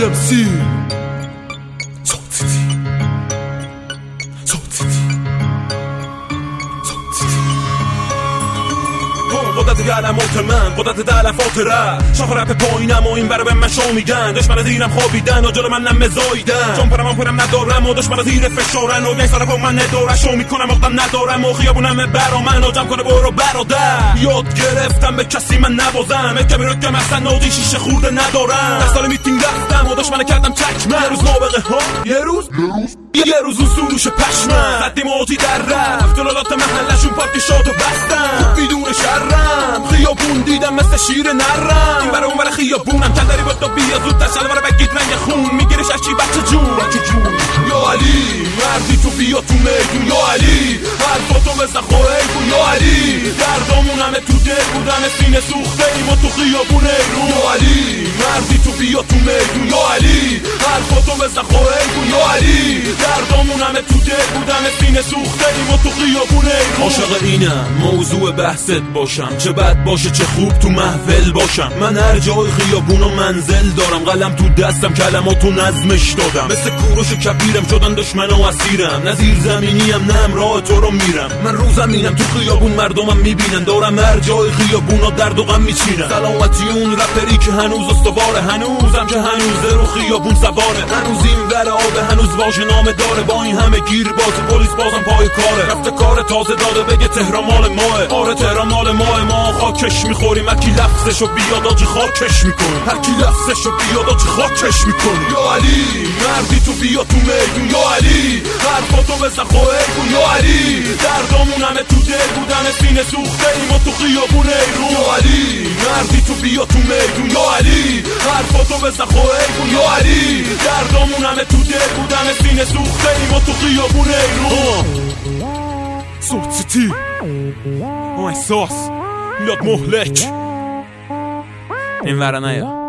MC قدرت کلمات من، قدرت تلفات رپ، شاخ رپ پایینم و این برا به من شو میگن. دشمن زیرم خوابیدن و جلو من نمزاییدن، چون پرم ندارم و دشمن زیر فشارن و گیسارم با من نداره شو میکنم وقتم ندارم و خیابونم برا من و جمع کنه برو برادر. یاد گرفتم به کسی من نبازم، اکمی رو که مثلا نادی شیشه خورده ندارم. در سال میتینگ رفتم و دشمن کردم چکمه، روز نابغه ها یه روز اون سروش پشمن زدیم آتی در رفت جلالات محلشون پارک شاد و بستم بدون شرم. خیابون دیدم مثل شیر نرم، این برای اون برای خیابونم کندری با تو بیا زودتر شلوار بگید رنگ خون میگیرش از چی بچه جون یا علی مردی تو بیا تو میدون یا علی حرفاتو مثل خواهیگون یا علی دردامون همه تو دل بودم سینه سوخته ایم و تو خیابون ایرون یا علی مردی تو بیا تو میدون یا علی حرفاتو مثل خواهیگون یا علی دردامون همه تو دل بودم سینه سوخته ایم و تو خیابون ایرون. عاشق اینم موضوع بحثت باشم، چه بد باشه چه خوب تو محفل باشم. من هر جای خیابون و منزل دارم، قلم تو دستم کلماتو نظمش دادم. مثل کوروش کبیرم شدن دشمن و اسیرم، نه زیر زمینیم نه راه تو رو میرم. من رو زمینم تو خیابون مردمم میبینن، دارم هر جای خیابونا درد و غم میچینم. سلامتی اون رپری که هنوز استواره، هنوزم که هنوز رو خیابون سواره. هنوز این ور آب هنوز واژه نامه داره، با این همه گیر باز پلیس بازم پای کاره. رفته کار تازه داده بگه تهران مال ماه، آره تهران مال ماه. ما خاکش میخوریم، هر کی لفظشو بیاد آجی خاکش میکنیم، هر کی لفظشو بیاد آجی خاکش میکنیم. یا علی مردی تو بیا تو میدون یا علی حرفاتو بزن خواهیگون یا علی دردامون همه تو دل بودن سینه سوخته ایم و تو خیابون ایرون یا علی مردی تو بیا تو میدون یا علی حرفاتو بزن خواهیگون یا علی دردامون همه تو دل بودن سینه سوخته ایم و تو خیابون ایرون. صوتی احساس میاد مهلک این ورنه